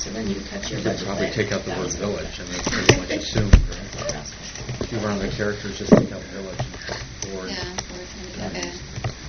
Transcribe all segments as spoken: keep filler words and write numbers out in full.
So then you cut your You budget could probably back take out the word thousand. village, and that's pretty much assumed, right? If you run the characters, just take out village and board. Yeah, board committee, okay.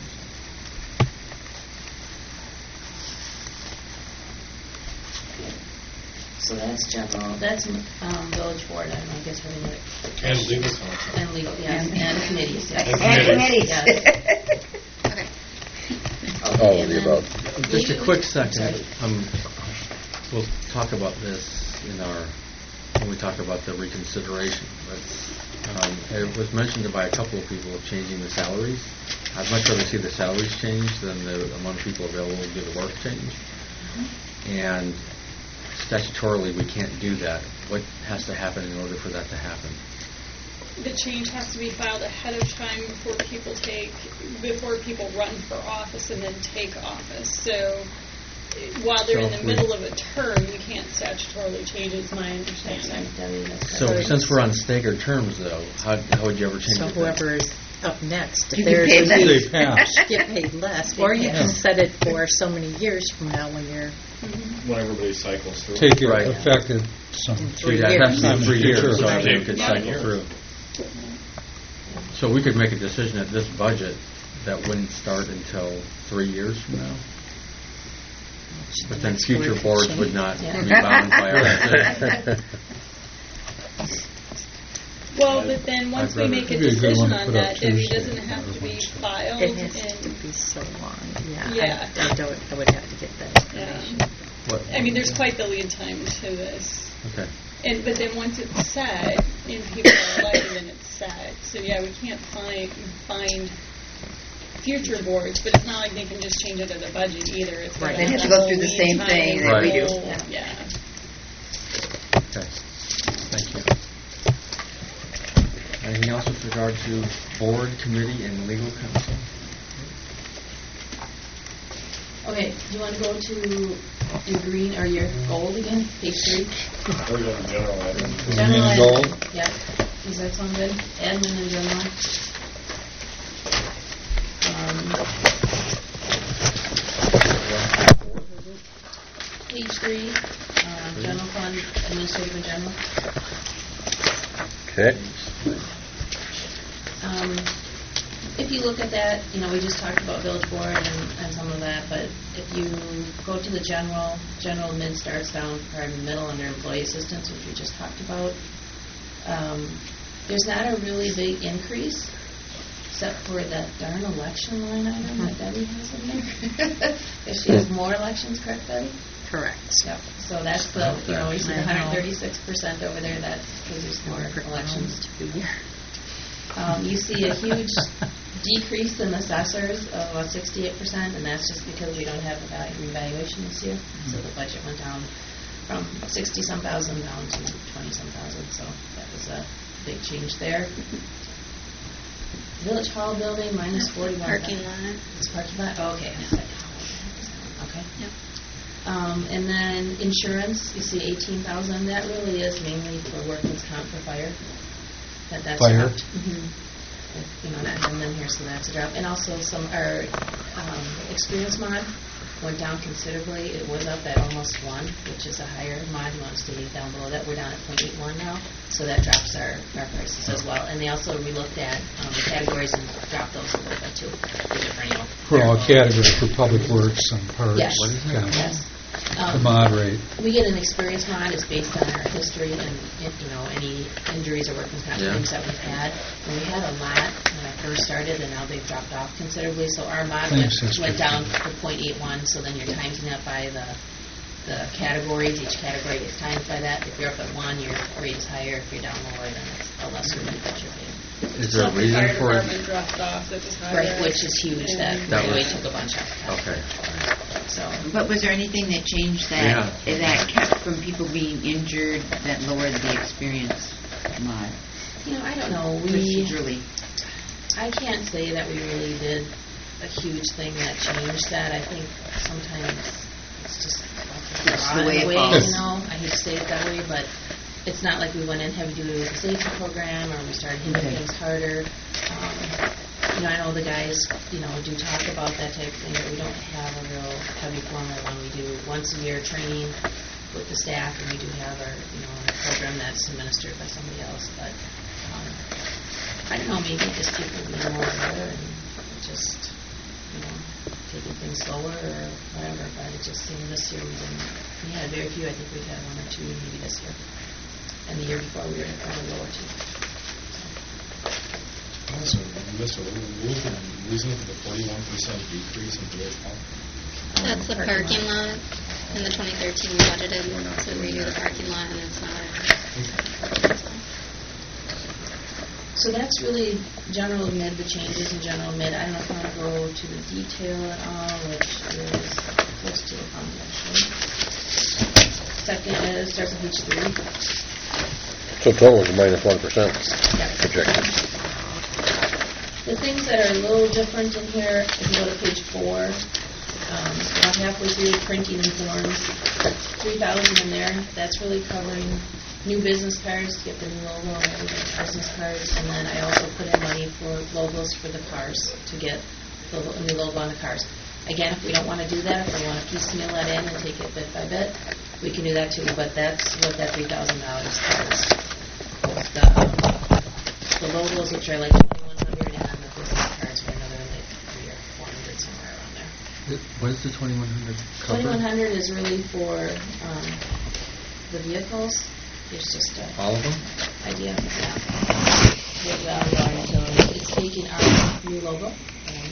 So that's general, that's um, village board, I don't know, I guess we're going to... And legal counsel. And legal, yes, And- and committees, yes. And And committees. committees. Okay. Okay, All of and the then above. Just a you- quick I'm second. sorry. Um, we'll talk about this in our when we talk about the reconsideration. But um, it was mentioned by a couple of people of changing the salaries. I'd much rather see the salaries change than the amount of people available to do the work change. Mm-hmm. And statutorily, we can't do that. What has to happen in order for that to happen? The change has to be filed ahead of time before people take, before people run for office and then take office. So eh, while they're So in the if we- middle of a term, you can't statutorily change, is my That's understanding. right, Debbie, that's So right. since we're on staggered terms, though, how, how would you ever change So it? then? whoever is up next, You if get there's paid a less. need, They pass. get paid less. Or you can set it for so many years from now when you're When everybody cycles through. Take it Right. effective some in So three that has years. to be three years, so Right. everything could Yeah. cycle Yeah. through. So we could make a decision at this budget that wouldn't start until three years from now? But then Next future word boards change. would not Yeah. be bound by our decision. Well, but then once we I'd make a rather- It'd be a good decision one to on put up that, Debbie, Tuesday, doesn't it have to be everyone's- filed? It has to and be so long, yeah. Yeah. I, I don't, I would have to get that information. Yeah. What- I mean, there's quite the lead time to this. Okay. And but then once it's set and people are elected, then it's set. So yeah, we can't find find future boards, but it's not like they can just change it as a budget either. It's Right. gonna They have to that go whole through the lead same time thing that we do. whole- Yeah. Yeah. Okay. Thank you. Anything else with regard to board, committee, and legal counsel? Okay, do you want to go to your green or your gold again, page three? We're doing general items. General Admin ed- gold? Yeah, does that sound good? Admin in general. Um, Page three, um, general fund, administrative and general. Okay. Um, If you look at that, you know, we just talked about village board and, and some of that, but if you go to the general, general mid starts down probably middle under employee assistance, which we just talked about, um, there's not a really big increase, except for that darn election line item that Debbie has in there. If she has more elections, correct, Debbie? Correct. Yep. So that's the, you know, you see the I one know. hundred thirty-six percent over there, that's because there's more elections. To be here. Um, you see a huge decrease in assessors of about sixty-eight percent, and that's just because we don't have a value revaluation this year. So the budget went down from sixty-some thousand down to twenty-some thousand, so that was a big change there. Village Hall building, minus forty-one. Parking lot. It's parking lot, oh, okay. I said, oh, okay. Yep. Um, and then insurance, you see eighteen thousand. That really is mainly for workman's comp for fire. That that's Fire? dropped. Mm-hmm. You know, not having them here, so that's a drop. And also some our um, experience mod went down considerably. It was up at almost one, which is a higher mod. You want to stay down below that. We're down at point eight one now, so that drops our, our prices as well. And they also relooked at um, the categories and dropped those a little bit too. The different, you know, For all categories, for public works and parks. Yes. What is that? kind of Yes. To Um, moderate. We get an experience mod. It's based on our history and, if, you know, any injuries or workman's comp Yeah. things that we've had. And we had a lot when I first started, and now they've dropped off considerably. So our mod went, Claims history. went down to point eight one, so then you're timing that by the the categories. Each category gets timed by that. If you're up at one, your rate is higher. If you're down lower, then it's a lesser rate that you're paying. Is there a So if the reason fire for it? department dropped off, that was higher. Right, which is huge. That, That really was- took a bunch off. Okay. So But was there anything that changed Yeah. that, that kept from people being injured, that lowered the experience mod you know, I don't know. We procedurally? I can't say that we really did a huge thing that changed that. I think sometimes it's just It's raw the way in a it way, falls. you know. I hate to say it that way, but it's not like we went in heavy duty with the safety program or we started hitting Okay. things harder. Um, you know, I know the guys, you know, do talk about that type of thing, but we don't have a real heavy formal one. We do once a year training with the staff, and we do have our, you know, our program that's administered by somebody else, but, um, I don't know, maybe just people being more aware and just, you know, taking things slower or whatever, but it just seemed this year we didn't, we had very few, I think we've had one or two maybe this year. And the year before we were at a lower too. Also, Mister Wolf, reason for the forty-one percent decrease in village hall? That's the parking lot. In the twenty thirteen, we budgeted to redo the parking lot, and it's not. So that's really general mid, the changes in general mid. I don't know if I want to go to the detail at all, which is close to the front actually. Second is, starts on page three. So total is minus one percent Yep. projected. The things that are a little different in here, if you go to page four, um, about halfway through printing and forms, three thousand in there. That's really covering new business cards to get the new logo and everything, business cards, and then I also put in money for logos for the cars to get the lo- new logo on the cars. Again, if we don't want to do that, if we want to piecemeal that in and take it bit by bit, we can do that too. But that's what that three thousand dollars covers. The, um, the logos, which are like twenty-one hundred, and then the business cards are another like three or four hundred somewhere around there. What is the twenty-one hundred cover? Twenty-one hundred is really for um, the vehicles. It's just a All of them? idea. Yeah. What value are utilities? It's taking our new logo and,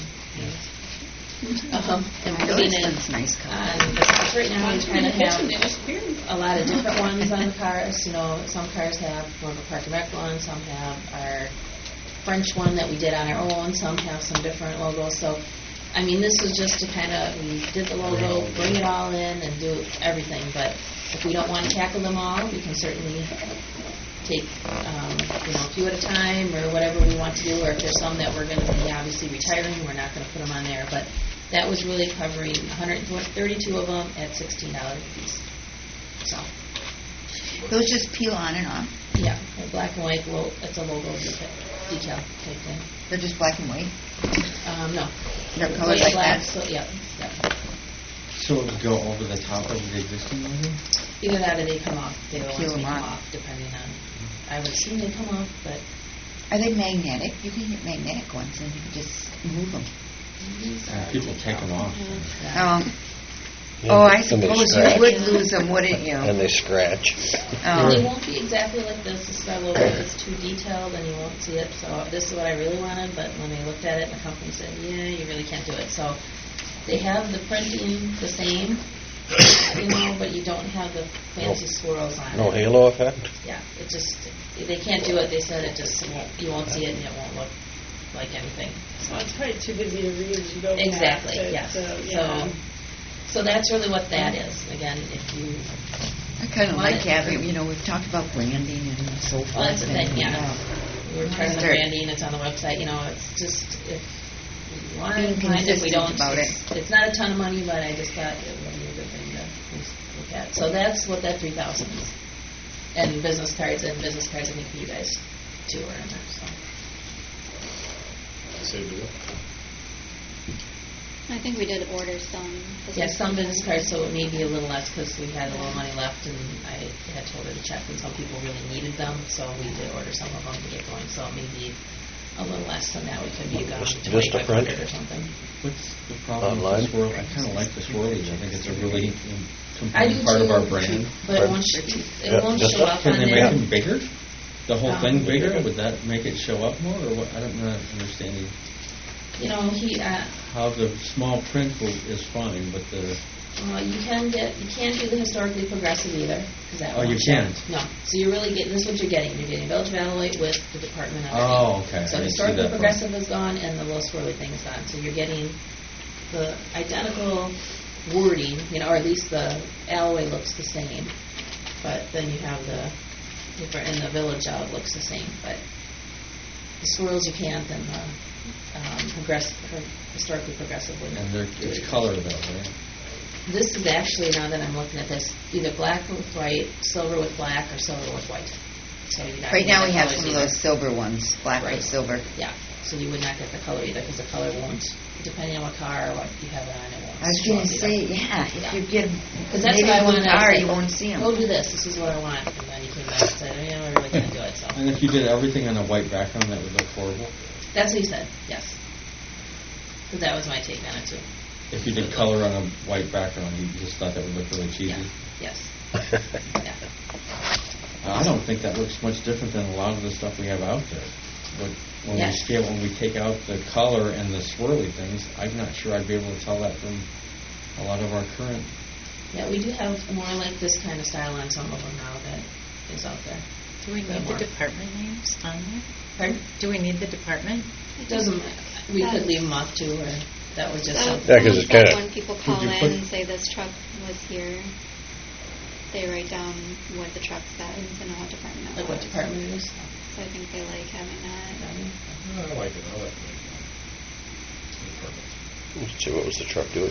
um, and I know putting this it one's nice color. on the cars. Right now, we kind of have They disappeared. a lot of different ones on the cars. You know, some cars have more of a Park and Rec one, some have our French one that we did on our own, some have some different logos. So, I mean, this was just to kind of, we did the logo, bring it all in and do everything. But if we don't want to tackle them all, we can certainly take, um, you know, a few at a time or whatever we want to do. Or if there's some that we're going to be obviously retiring, we're not going to put them on there. But that was really covering one hundred thirty-two of them at sixteen dollars a piece. So, Those just peel on and off? yeah, a black and white, lo- it's a logo decal, decal type thing. They're just black and white? Um, no. They're White, colored like black, that? So, yeah, yeah. So it would go over the top of the existing logo? Either that or they come off. They don't Peel want to them come off. off, depending on, I would assume they come off, but Are they magnetic? You can get magnetic ones and you can just move them. these Yeah, are. people take them off. Yeah. Um, oh, I And they suppose you scratch. would lose them, wouldn't you? And they scratch. And they Um, won't be exactly like this. This is our logo. It's too detailed, and you won't see it. So this is what I really wanted. But when they looked at it, the company said, "Yeah, you really can't do it." So they have the printing the same, you know, but you don't have the fancy swirls on No it. halo effect? Yeah, it just they can't do it. They said it just won't. You won't see it, and it won't look like anything. So Well, it's probably too busy to read as you go past exactly, it, yes. So, So, yeah. so that's really what that is. Again, if you I kind of want like it- having, you know, we've talked about branding and so forth. Well, that's the thing, and, yeah. uh, We're trying the Start branding, it's on the website, you know, it's just, if we want Being it, fine, if we consistent don't, about it's, it's not a ton of money, but I just thought it would be a good thing to at least look at. So that's what that three thousand is. And business cards, and business cards, I think for you guys too are in there, so. Say do it. I think we did order some. Yeah, some business cards, so it may be a little less because we had a little money left, and I had told her to check when some people really needed them, so we did order some of them to get going, so it may be a little less than that. We could be gone Just- to just a twenty-five hundred print? or something. What's the problem Online? with the swirl? I kind of like the swirlies. I think it's a really I do important part of too, our brand. But it But- won't, sh- it Yeah, won't just show up- up Can on they make there. them bigger? The whole Um, thing bigger? Would that make it show up more, or what? I don't know, understanding. You know, he, uh, How the small print will, is fine, but the, uh, you can get, you can't do the historically progressive either, because that Oh, won't you show. can't? No. So you're really getting, this is what you're getting. You're getting Village of Alloy with the department underneath. Oh, okay. I So didn't see historically that part. progressive is gone, and the little swirly thing is gone. So you're getting the identical wording, you know, or at least the alloy looks the same, but then you have the, in the Village out, it looks the same, but the swirls you can't, and the um, progress, historically progressive wouldn't. and they're, it's color though, right? This is actually, now that I'm looking at this, either black with white, silver with black, or silver with white. So you're not Right now we getting have colors some of either. those silver ones, black Right. with silver. Yeah, So you would not get the color either, because the color won't, depending on what car or what you have it on, it won't. I was show going up to either. say, yeah, if Yeah. you give Because that's maybe what I a wanted to car, say. you won't see them. Go do this, this is what I want. And then you came back and said, oh, yeah, I really can't do it, so. And if you did everything on a white background, that would look horrible. That's what he said, yes. Because that was my take on it, too. If you did color on a white background, you just thought that would look really cheesy. Yeah, yes. Yeah. I don't think that looks much different than a lot of the stuff we have out there. But when Yeah. we scale, when we take out the color and the swirly things, I'm not sure I'd be able to tell that from a lot of our current. Yeah, we do have more like this kind of style on some of them now that is out there. Do we Bit need more. the department names on there? Pardon? Do we need the department? It doesn't, we could leave them off too, or that was just That something. Yeah, 'cause it's that kinda- when people call you in put- and say this truck was here, they write down what the truck says and what department it Like what was. department it is. So I think they like having that. I like it, I like it. Perfect. Let's see, what was the truck doing?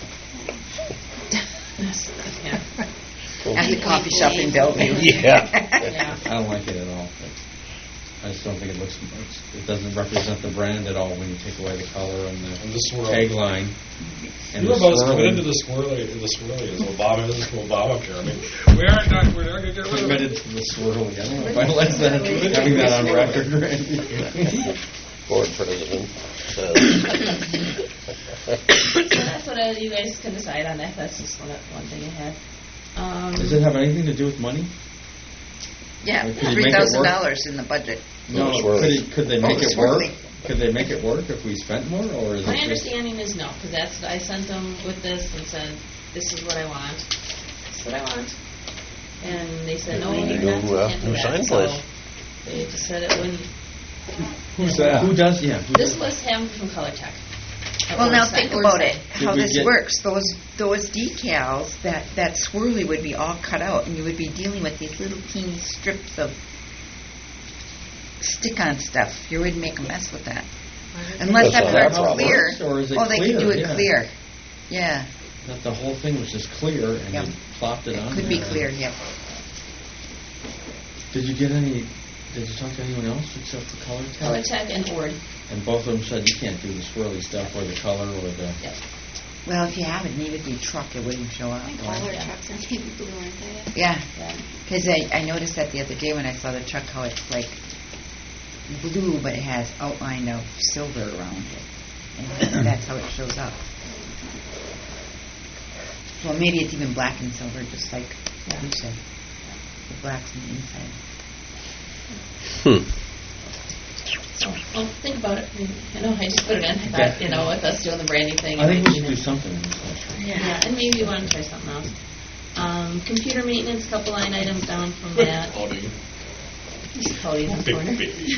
Yeah. At the coffee shop in Bellevue. Yeah. Yeah. I don't like it at all. I just don't think it looks, it's- it doesn't represent the brand at all when you take away the color and And the the swirl. tagline. And You're the about as committed to swirling. the swirly, the swirly as Obama is to Obamacare. I mean, we aren't, not, we're not going to get rid of Committed it. to the swirly. I don't know if I like that, having that on record or anything. Board president says. So that's what I, you guys can decide on that. That's just one, one thing I had. Um, Does it have anything to do with money? Yeah, Could you make three it thousand work? dollars in the budget. No, Oh, swirly. could, it, could they make Oh, it work? swirly. Could they make it work if we spent more, or is My it just... understanding is no, because that's, I sent them with this and said, this is what I want. This is what I want. And they said, no, New, you're not, you uh, can't do new that. sign So place. they just said it wouldn't. Who's that? Who does, yeah. Who This does- was him from Color Tech. Well, now think about it, Did how we this get- works. Those those decals, that, that swirly would be all cut out, and you would be dealing with these little teeny strips of stick-on stuff. You would make a mess with that. Unless That's that not our part's problem. clear. Or is it Oh, they could do clear? it Yeah. clear. Yeah, That the whole thing was just clear and Yeah. you plopped it on it could be there. clear, yep. Did you get any, did you talk to anyone else except for Color Tech? Color Tech and Ord. And both of them said you can't do the swirly stuff or the color or the... Yep. Well, if you have it navy blue truck, it wouldn't show up. I think all our trucks are navy blue, aren't they? Yeah, Yeah. because I, I noticed that the other day when I saw the truck, how it's like blue, but it has outline of silver around it. And that's how it shows up. Well, maybe it's even black and silver, just like Yeah. you said. The black's on the inside. Hmm. Well, think about it. I know I just put it in. I thought, you know, with us doing the branding thing. I think we it should might do be- something in this country. Yeah, and maybe you want to try something else. Um, computer maintenance, couple line items down from that. Cody. Just Cody in the Big corner. baby.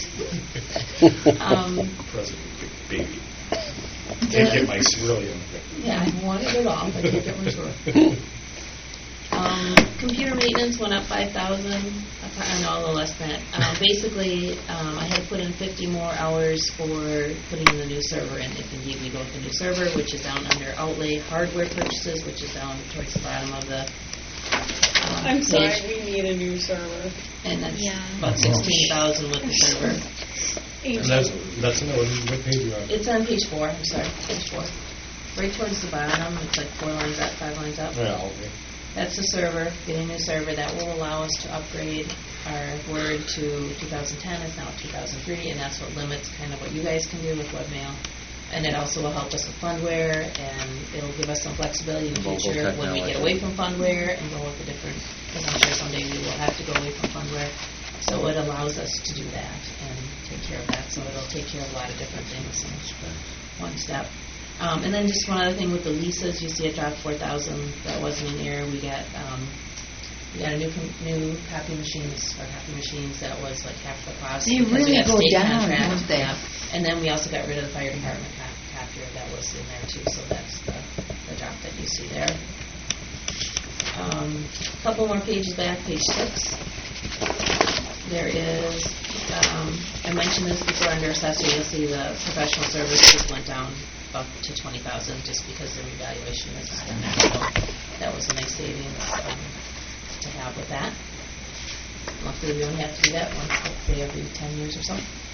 Um, President, big baby. Can't get my swirly on. Yeah, I wanted it all, but I can't get my swirl. Um, computer maintenance went up five thousand. I know a little less than that. Um, basically, um, I had to put in fifty more hours for putting in the new server in. If indeed we go with the new server, which is down under outlay hardware purchases, which is down towards the bottom of the. Um, I'm sorry, page. we need a new server. And that's Yeah. about sixteen thousand with the server. And that's, that's another, what page you on? It's on page four. I'm sorry, page four. Right towards the bottom. It's like four lines up, five lines up. Yeah, okay. That's the server, getting a new server that will allow us to upgrade our Word to two thousand ten. It's now two thousand three, and that's what limits kind of what you guys can do with webmail. And it also will help us with Fundware, and it'll give us some flexibility in the Mobile future when we get technology. away from Fundware and go with a different, because I'm sure someday we will have to go away from Fundware. So it allows us to do that and take care of that. So it'll take care of a lot of different things in one step. Um, and then just one other thing with the leases, you see it dropped four thousand. That wasn't in there. We got um, we got a new com- new copy machines or copy machines that was like half the cost. They because we really got go state down, contract. don't they? Yeah. And then we also got rid of the fire department co- copier that was in there too. So that's the, the drop that you see there. A um, couple more pages back, page six. There is, um, I mentioned this before under accessory, you'll see the professional services went down up to twenty thousand just because the revaluation is not in there. So that was a nice savings um, to have with that. Luckily, we only have to do that once, hopefully every ten years or so.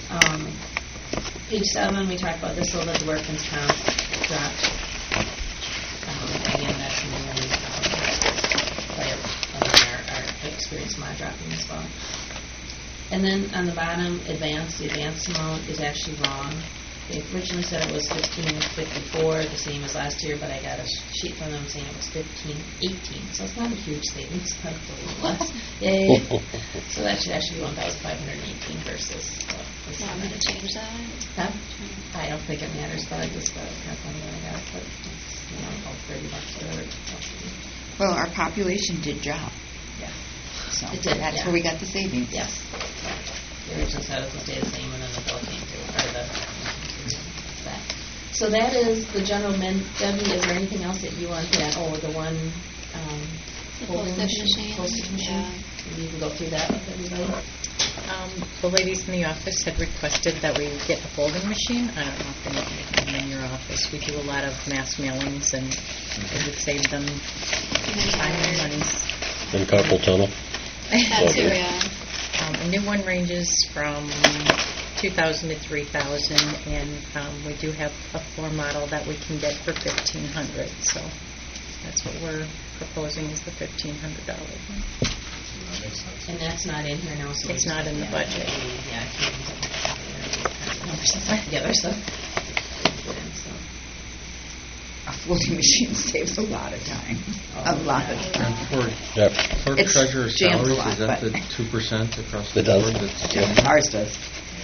Um, Page seven, we talked about this a little bit, the workman's comp dropped. Um, Again, that's mainly um, fire, and our, our experience mod dropping as well. And then on the bottom, advance, the advance amount is actually wrong. They originally said it was fifteen fifty-four, the same as last year, but I got a sheet from them saying it was fifteen eighteen, so it's not a huge savings, but it's a little less. Yay. So that should actually be one thousand five hundred eighteen versus. Uh, this Want me to change that? Huh? I don't think it matters, but I just got it kind of funny when I got it, but it's, you know, about thirty bucks or whatever. Well, our population did drop, Yeah. so It did, that's yeah. where we got the savings. Yes. Yeah. The original said it was going to stay the same, and then the bill came through, or the, that. So that is the general men. Debbie, is there anything else that you want to add? Oh, the one, um, The folding postage machine? Postage machine? Yeah. Maybe you can go through that with everybody. Um, the ladies in the office had requested that we get a folding machine. I don't know if they make them in your office. We do a lot of mass mailings, and it would save them time and money. And carpal tunnel. That too, yeah. Um, a new one ranges from two thousand to three thousand, and um, we do have a floor model that we can get for fifteen hundred. So that's what we're proposing is the fifteen hundred dollar one. That makes sense. And that's not in here now, so It's we- not in the yeah, budget. we- Yeah, I can't use it. Numbers and stuff together, so. so. A folding machine saves a lot of time, a lot of And time. for Yep. clerk It's treasurer's jams a salaries, lot, is that the but- two percent across the It does. board? That's Yeah, ours does.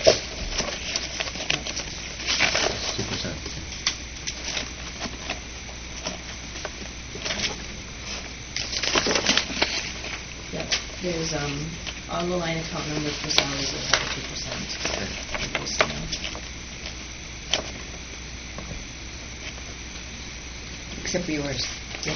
two percent. Yep, there's, um, all the line account numbers for salaries will have a two percent increase in them. Except for yours. Yeah.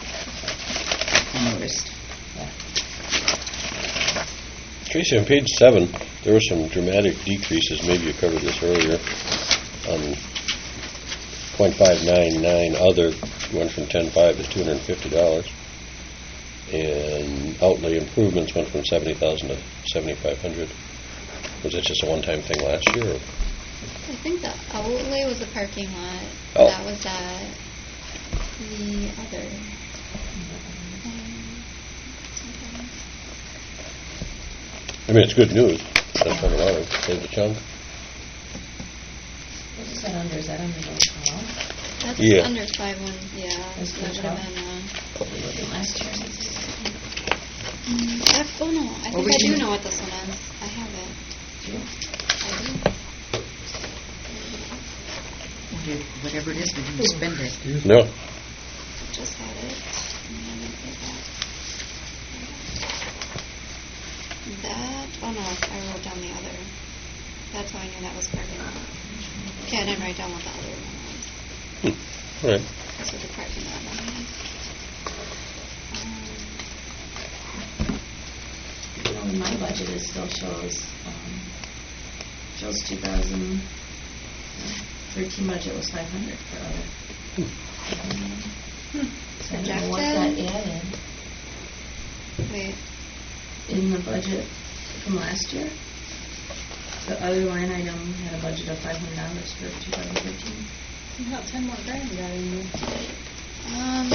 I noticed. Yeah. Tracy, on page seven, there were some dramatic decreases. Maybe you covered this earlier. On point five nine nine other went from ten five to two hundred and fifty dollars, and outlay improvements went from seventy thousand to seventy five hundred. Was that just a one time thing last year? Or? I think the outlay was the parking lot. Oh. That was at the other. um, I mean, it's good news. That's what I wanted. Saved a chunk. What is that under? Is that under those columns? That's Yeah. under five one. Yeah, That's that good would have job. been. Uh, What we looked at last year. mm, I, oh no, I What think we I do do- know what this one is. I have it. I do. Did- Whatever it is, we didn't spend it. No. Just had it. And I didn't say that. That, oh no, I wrote down the other. That's how I knew that was parking lot. Okay, I didn't write down what the other one was. Hmm. All right. That's what the parking lot one was. Um, You know, in my budget, it still shows, um, shows two thousand thirteen budget was five hundred for other. Hmm. So I don't know what that Projected? added Wait, in the budget from last year. The other line item had a budget of five hundred dollars for two thousand thirteen. About ten more grand got in there. um,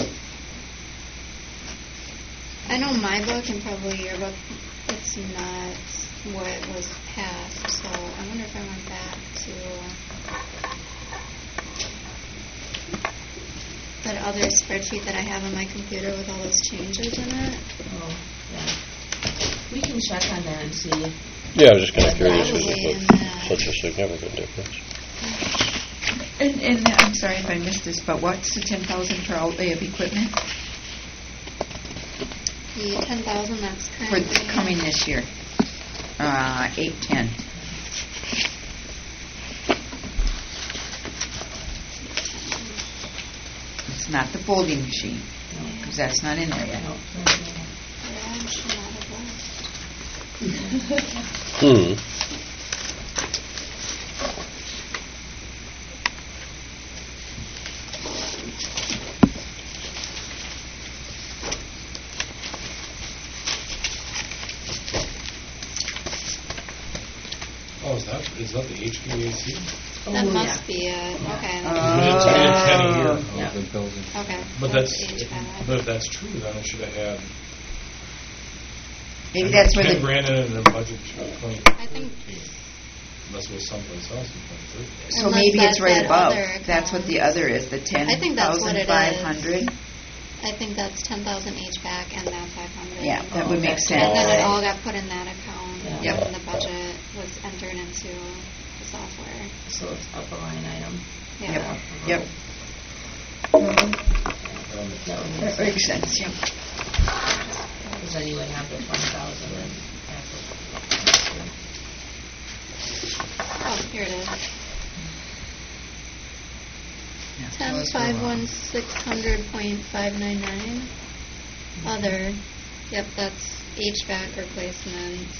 I know my book and probably your book, it's not what was passed, so I wonder if I went back to that other spreadsheet that I have on my computer with all those changes in it. Oh, yeah. We can check on that and see. Yeah, I was just kind of curious. Was Probably it in was that. such a significant difference? And, and I'm sorry if I missed this, but what's the ten thousand for outlay of equipment The ten thousand that's for currently coming this year? Uh, eight ten. It's not the folding machine, because that's not in there yet. No, Yeah, I should not have left. Hmm. Oh, is that that, is that the H V A C? That Oh, must yeah. be it. Okay. We did ten and ten a year. Yeah. The building. Okay. But that's, H V A C. but if that's true, then it should have had Maybe that's where ten the, grand in it in the budget for twenty I think- thirteen. Unless it was someplace else in twenty thirteen. so Unless maybe it's that's right that above. other That's what the account. other is, the ten I think that's what thousand it five is. hundred. I think that's ten thousand H V A C and that five hundred. Yeah, that would make Okay. sense. And then it all got put in that account, Yeah. and then the budget was entered into the software. So it's up a line item. Yeah. Yep, yep. That would That make makes sense. sense, yep. Because then you would have the twenty thousand and Oh, here it is. Yeah, so Ten let's five go on. one six hundred point five nine nine. Other, yep, that's H V A C replacements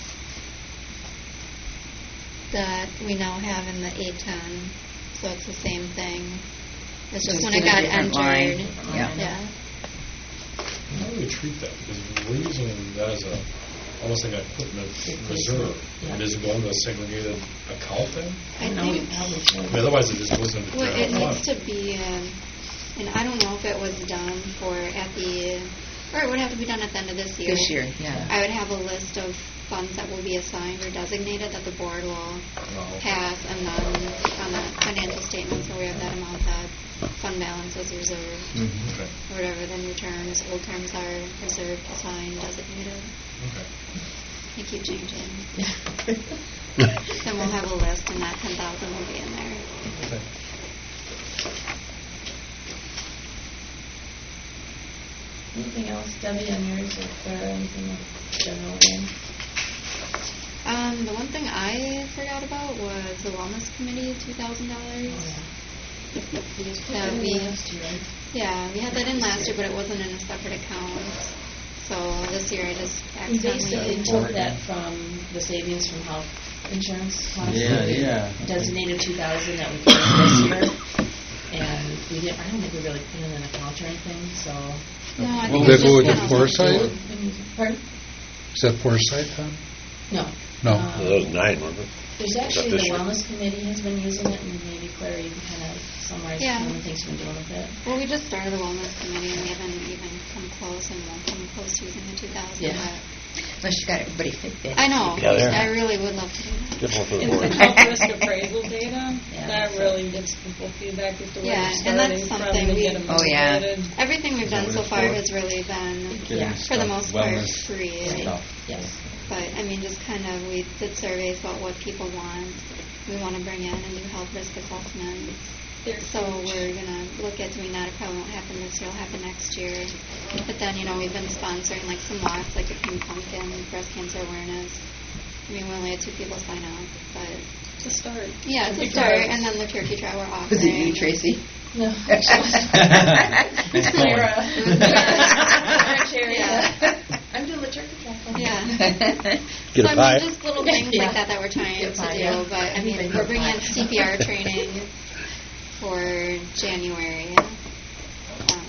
that we now have in the eight ten. So it's the same thing. It's just Just when in it a got different entered. line. Yeah. Yeah. How do we treat that? Because we're using that as a, almost like a equipment reserve. Yeah. And does it go into a segregated account then? I know we think. probably I should. mean, otherwise it just goes into the Well, it general needs fund. to be, um, and I don't know if it was done for at the, or it would have to be done at the end of this year. This year, yeah. I would have a list of funds that will be assigned or designated that the board will Oh. pass, and then on the financial statements where we have that amount, that fund balance is reserved, Okay, or whatever the new terms, old terms are reserved, assigned, designated. okay. They keep changing. Then we'll have a list, and that ten thousand will be in there. Okay. Anything else, Debbie, on yours, or Claire, anything with general again? Um, the one thing I forgot about was the wellness committee, two thousand dollars. We just put That that in we- last year. Yeah, we had that in last year, but it wasn't in a separate account. So this year I just We basically accidentally. pulled that from the savings from health insurance costs. Yeah, We yeah. Designated two thousand that we paid this year, and we didn't, I don't think we really put in an account or anything, so. No, I Will think that it's go just with the kind of- foresight? Pardon? Is that foresight then? No. No. Um, So that was nine, wasn't it? There's Is that actually, this the year? wellness committee has been using it, and maybe Claire, you can kind of summarize Yeah. some of the things we've been doing with it. Well, we just started the wellness committee, and we haven't even come close, and won't come close to using the two thousand. Yeah. Unless you got everybody fit there. I know. Yeah, there. I really would love to do that. Good one for the And board. some health risk appraisal data, Yeah, that so- really gives people feedback as to where Yeah, they're and that's starting from something to we- get them Oh, yeah. motivated. Everything we've done so far has really been, Getting for the stuff, most part, wellness free. stuff. Yes. But, I mean, just kind of, we did surveys about what people want. We want to bring in and do health risk assessments. They're So huge. we're going to look at doing that. It probably won't happen this year. It'll happen next year. But then, you know, we've been sponsoring, like, some walks, like the Pink Pumpkin, breast cancer awareness. I mean, we only had two people sign up, but, To start. yeah, it's a Because- start. And then the turkey trot we're offering. Was it you, Tracy? No, actually. Nice Clara. going. Clara Cherry, Yeah. yeah. I'm doing the turkey trot. Yeah. Get so, a I pie. mean, just little things Yeah. like that that we're trying Get a to pie, do. yeah. But, I mean, Everybody we're get a bringing pie. C P R training for January. Um,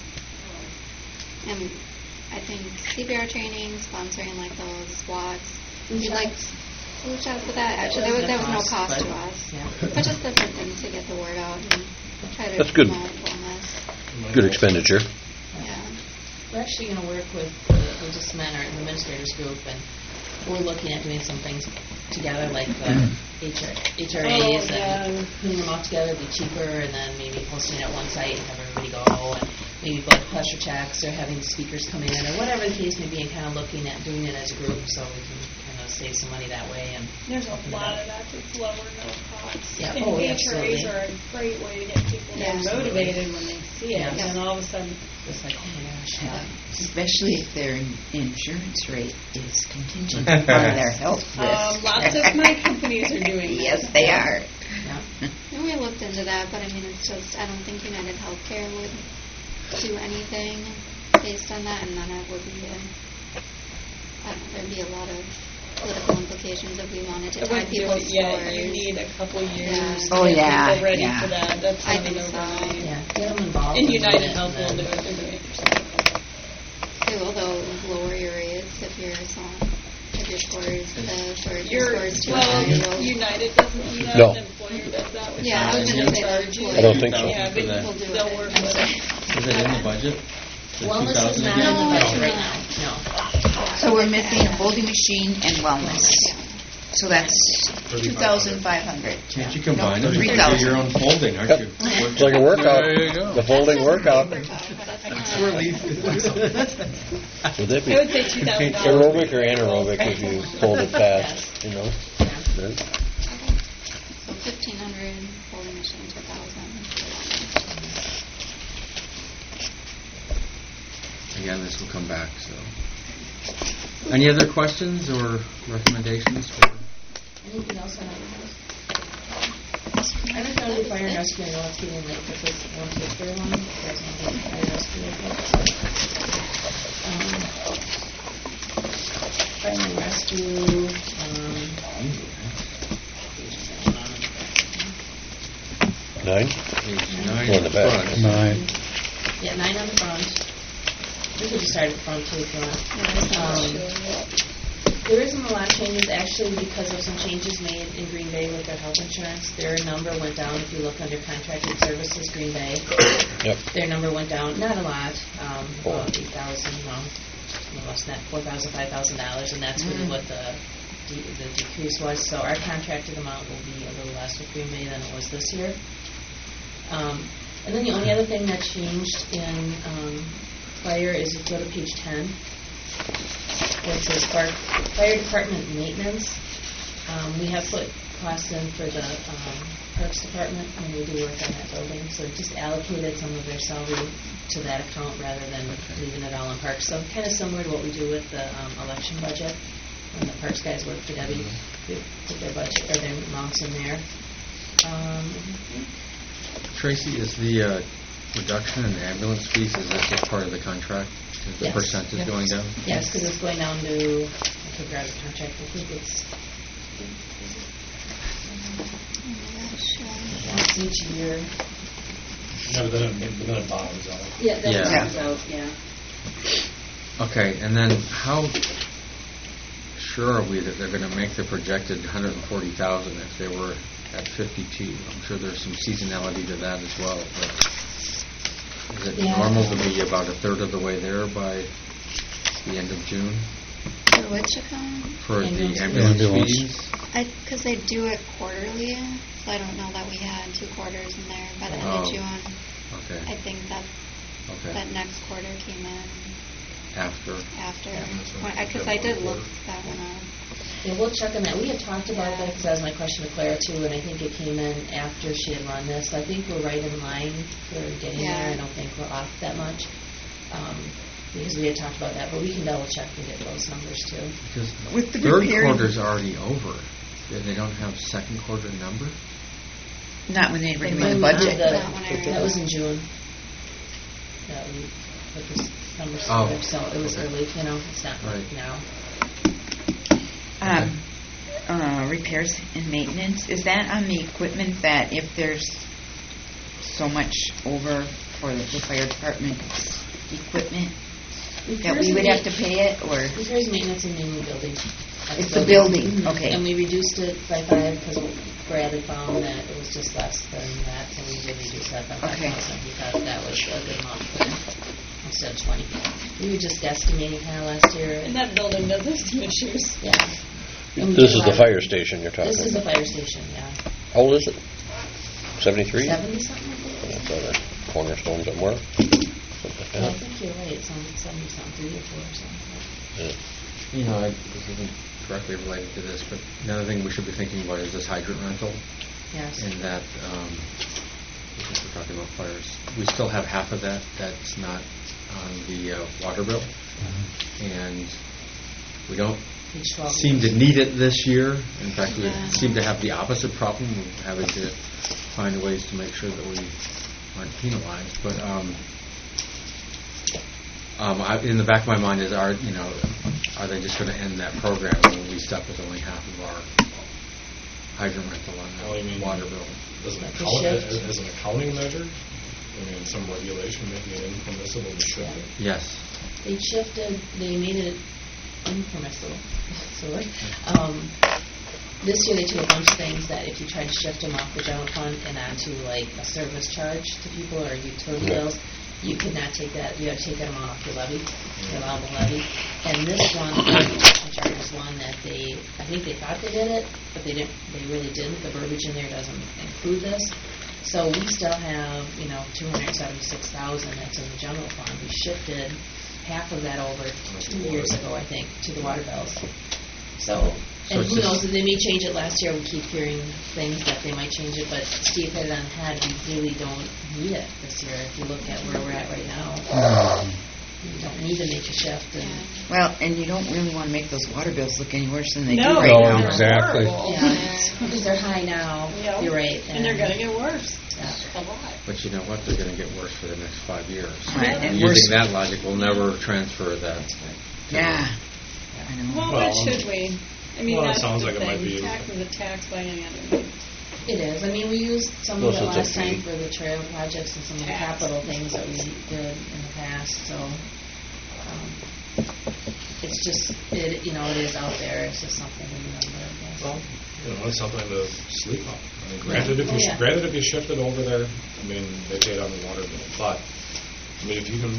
and I think C P R training, sponsoring like those walks. Food We'd like shots. food shots for that. Actually, there was, there was no cost to us. Yeah. But just different things to get the word out and try to That's good. promote wellness. Good expenditure. Yeah. We're actually going to work with, the we just met our administrators group, and we're looking at doing some things together, like the H R, H R As, Oh, and yeah. putting them all together would be cheaper, and then maybe posting it at one site and have everybody go, and maybe blood pressure checks, or having speakers come in, or whatever the case may be, and kind of looking at doing it as a group, so we can kind of save some money that way. And There's a open it lot up. of that that's lower no cost. Yeah. And Oh, H R As absolutely. are a great way to get people Yeah. more motivated when they see it. Yeah. And then all of a sudden, It's like, oh my gosh, yeah. Especially if their in- insurance rate is contingent on their health risk. um, lots of my companies are doing that. Yes, they are. Yeah. And we looked into that, but I mean, it's just, I don't think United Healthcare would do anything based on that, and then it would be, a, I don't know, there'd be a lot of political implications if we wanted to I tie wouldn't do people's it yet. stores. You need a couple years Yeah. to Oh, get yeah, people ready yeah. for that. That's I not think an so. overnight. Yeah, get them involved. And in United it, Health will and do then- it. They're doing it. They will, they'll lower your rates if you're so, if like your scores, the sort of Your, scores to well, annual. United doesn't do that, No. the employer does that. with Yeah, I was you. gonna They say charge that you. I don't think so. Yeah, but For that. We'll do they'll it. work I'm with sorry. it. Is it in the budget? The Wellness is 2000? not in the No, budget it's right not. now, no. So we're missing a folding machine and wellness. Yeah. So that's two thousand five hundred. Can't you combine No, them? You three can do your thousand. own folding, aren't you? It's like a workout. There you go. The folding workout. Paper cup, but it's not- Would that be I would say two thousand dollars. aerobic or anaerobic if you fold it fast, you know? Right? So fifteen hundred, folding machine, two thousand. Again, this will come back, so. Any other questions or recommendations for? Anything else on that? I don't know the fire and rescue, I know it's getting late, but this won't take very long. You guys want to do the fire and rescue real quick? Um, Fire and rescue, um, Nine? Page nine. Or in the back. front. Nine. yeah, nine on the front. We could just start at the front too if you want. Yeah, it's not Um, sure. There isn't a lot of changes, actually, because of some changes made in Green Bay with their health insurance. Their number went down, if you look under contracted services, Green Bay. Yep. Their number went down, not a lot, um, Four. about eight thousand, well, no less than that, four thousand, five thousand dollars, and that's really what the, de- the decrease was. So our contracted amount will be a little less with Green Bay than it was this year. Um, and then the only other thing that changed in, um, fire is if you go to page ten, where it says fire, fire department maintenance. Um, we have put costs in for the, um, Parks Department when we do work on that building, so just allocated some of their salary to that account rather than leaving it all in Parks. So kind of similar to what we do with the um, election budget. When the Parks guys work for Debbie, we put their budget, or their amounts in there. Um, Tracy, is the uh, reduction in ambulance fees, is that just part of the contract? Is the Yes. percentage Yes. going down? Yes, because it's going down to, I figure out the contract, I think it's, Oh my gosh, yeah. it's each year. Yeah, but then it, but then it bottoms out. Yeah, that Yeah. comes out, yeah. Okay, and then how sure are we that they're going to make the projected one hundred forty thousand if they were at fifty-two? I'm sure there's some seasonality to that as well, but is it Yeah. normal to be about a third of the way there by the end of June For which account? for Ambulance the fees. ambulance Ambulance. fees? I, because they do it quarterly, so I don't know that we had two quarters in there by the end Oh. of June. I Okay, think that, okay. that next quarter came in After, after, Yeah. because I did look that one up. Yeah, we'll check on that. We had talked about that, because that was my question to Clara too, and I think it came in after she had run this. So I think we're right in line for getting Yeah. there. I don't think we're off that much, um, because we had talked about that, but we can double check and get those numbers too. because With the third repairing- quarter's already over. They they don't have second quarter number? Not when they were doing When the we budget. did the- That one I That was read. in June. That we put this numbers Oh, together, so it was okay. early, you know, it's not like Right. now. Um, uh, repairs and maintenance, is that on the equipment that if there's so much over for the the fire department's equipment, that Repairs we and would have to ma- pay it, or? Repairs and maintenance in mainly buildings. That's It's the building, Mhm. okay. And we reduced it by five because Brad had found that it was just less than that, so we did reduce that by five Okay. thousand. He thought that was a good amount to put in instead of twenty. We were just guesstimating kind of last year. And that building does have some issues. Yeah. And we This did is a the lot of- fire station you're talking This is the about. fire station, yeah. How old is it? Seventy-three? Seventy something, I think. That's on a cornerstone somewhere. Something like Yeah, I that. think you're right. It's on seventy something, three or four or something. Yeah. You know, I, this isn't directly related to this, but another thing we should be thinking about is this hydrant rental. Yes. In that, um, because we're talking about fires, we still have half of that that's not on the uh, water bill, and we don't Page twelve. seem to need it this year. In fact, we Yeah. seem to have the opposite problem, of having to find ways to make sure that we aren't penalized. But um, um, I, in the back of my mind is, are you know, are they just going to end that program and we'll be stuck with only half of our hydrant rental on Well, you the mean- water bill? As an, Like a account, as, shift. as an accounting measure, I mean, some regulation making it impermissible to shift it. Yes. They shifted, they made it impermissible, so, um, this year they took a bunch of things that if you tried to shift them off the general fund and onto like a service charge to people or utility Yeah. bills, you could not take that, you had to take that amount off your levy, your allowable levy. And this one, the protection charge is one that they, I think they thought they did it, but they didn't, they really didn't. The verbiage in there doesn't include this. So we still have, you know, two hundred seventy-six thousand that's in the general fund. We shifted half of that over two years ago, I think, to the water bills. So, So and it's who just- knows, they may change it. Last year, we keep hearing things that they might change it, but Steve hit it on the head, we really don't need it this year. If you look at where we're at right now, you don't need to make a shift. And Well, and you don't really want to make those water bills look any worse than they No, do right No, now. they're exactly. horrible. Yeah, because they're high now. Yeah. You're right. And they're going to get worse. Yeah. A lot. But you know what? They're going to get worse for the next five years. Right, and Using worse- that logic, we'll never transfer that. to- Yeah. I know. Well, Well, but should we? I mean, well, it that's sounds the like it might thing. be- Tax is a tax by any other means. It is. I mean, we used some Plus of it it's a last time fee. for the trail projects and some of the Tax. capital things that we did in the past. So um, it's just, it, you know, it is out there. It's just something to remember, I guess. Well, you know, it's something to sleep on. I mean, granted, if Oh, you, yeah. granted if you shift it over there, I mean, they paid on the water bill, but, I mean, if you can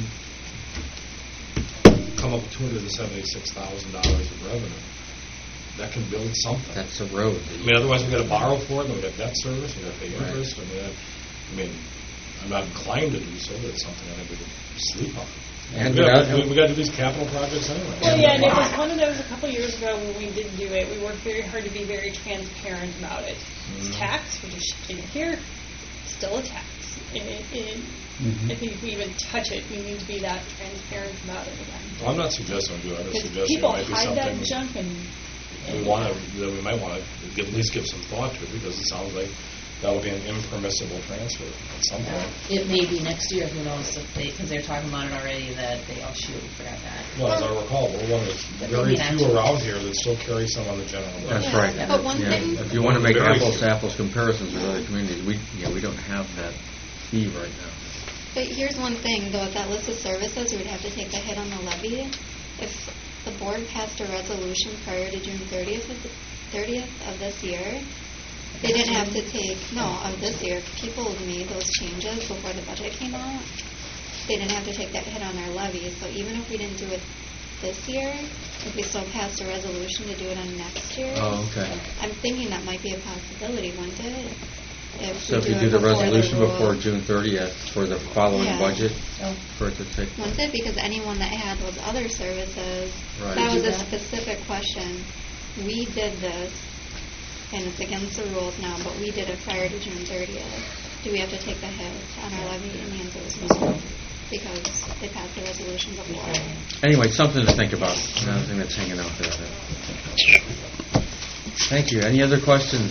come up with two hundred and seventy-six thousand dollars of revenue, that can build something. That's a road. that I you- mean, otherwise we gotta borrow for it, then we got debt service, we gotta pay Right. interest, I mean, that- I mean, I'm not inclined to do so, but it's something I think we could sleep on. And We gotta, without- we- we gotta do these capital projects anyway. Well, yeah, and it was one of those a couple years ago when we did do it. We worked very hard to be very transparent about it. It's Mhm. tax, we're just shifting it here, still a tax. And it, it, Mhm. I think if we even touch it, we need to be that transparent about it again. Well, I'm not suggesting we do it, I'm just Because suggesting it people might be hide that something junk and. we want to, that we might want to at least give some thought to it, because it sounds like that would be an impermissible transfer at some point. It may be next year, who knows, if they, because they're talking about it already, that they, oh shoot, we forgot that. Well, as I recall, we're one of the But very maybe not few to- around here that still carry some on the general. That's Yeah, right. but one Yeah. thing- If you want to make Very apples to few. apples comparisons with other communities, we, yeah, we don't have that fee right now. But here's one thing, though, with that list of services, we would have to take the hit on the levy. If the board passed a resolution prior to June thirtieth of, the- thirtieth of this year, they didn't have to take, no, of this year, people made those changes before the budget came out. They didn't have to take that hit on their levy, so even if we didn't do it this year, if we still passed a resolution to do it on next year, Oh, okay. I'm thinking that might be a possibility, wouldn't it? So if we you it do the before resolution rule. before June thirtieth for the following Yeah. budget, Oh. for it to take, Wouldn't it? Because anyone that had those other services, Right. that was Do a that. specific question. We did this, and it's against the rules now, but we did it prior to June thirtieth. Do we have to take the hit on our levy? And the answer was no, because they passed the resolution before. anyway, something to think about, another thing that's hanging out there. Thank you. Any other questions?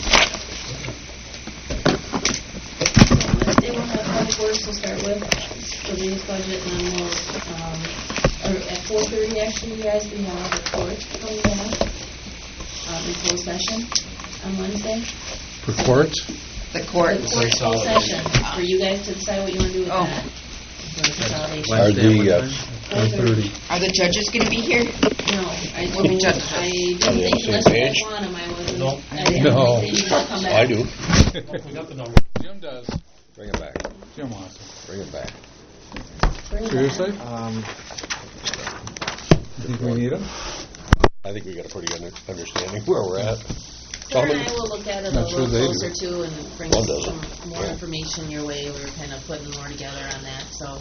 Wednesday we'll have public works to start with, the latest budget, and then we'll, um, or at four thirty actually, you guys, we have a court coming back, um, in closed session on Wednesday. Report? The court. The court full session, for you guys to decide what you want to do with Oh. that. For the consolidation. Are Wednesday, the, what uh, time? One thirty. Are the judges going to be here? No, I Well, we didn't, just- I Are didn't they on think the unless same you guys page? want them, I wasn't. No. I didn't No. think they needed to come back. I do. We got the number. Jim does. Bring it back. Jim wants it. Bring it back. Bring them Seriously? back. Um, You think we need them? I think we got a pretty under, understanding where we're at. Claire and I will look at it a Not sure little they do. closer too and bring One some doesn't. more Yeah. information your way. We were kind of putting more together on that, so.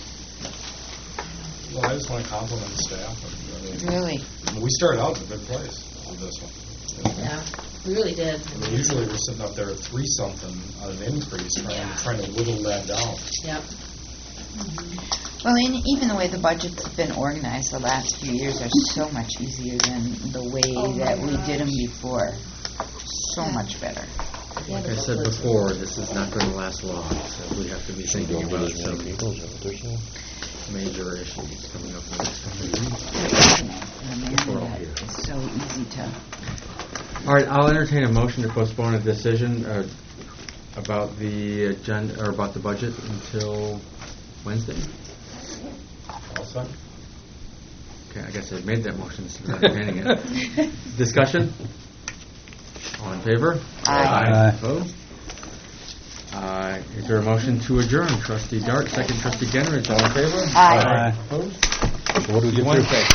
Well, I just want to compliment the staff. I mean, Really? I mean, we started out in a good place with this one. Yeah, we really did. I mean, usually we're sitting up there at three something on an increase, trying, Yeah. trying to whittle that down. Yep. Well, and even the way the budget's been organized the last few years are so much easier than the way Oh my that we did them gosh. before. So much better. Yeah, like the I said booklets. before, this is not going to last long, so we have to be So we thinking don't about need as many some people, is that what they're saying? major issues coming up in the next couple of years. The We're all man here. is so easy to. All right, I'll entertain a motion to postpone a decision uh, about the agenda, or about the budget until Wednesday. All set? Okay, I guess I made that motion instead of entertaining it. Discussion? All in favor? Aye. Opposed? Uh, Is there a motion to adjourn? Trustee Dart, second trustee Genrich, all in favor? Aye. Opposed? So what do we get One through? second.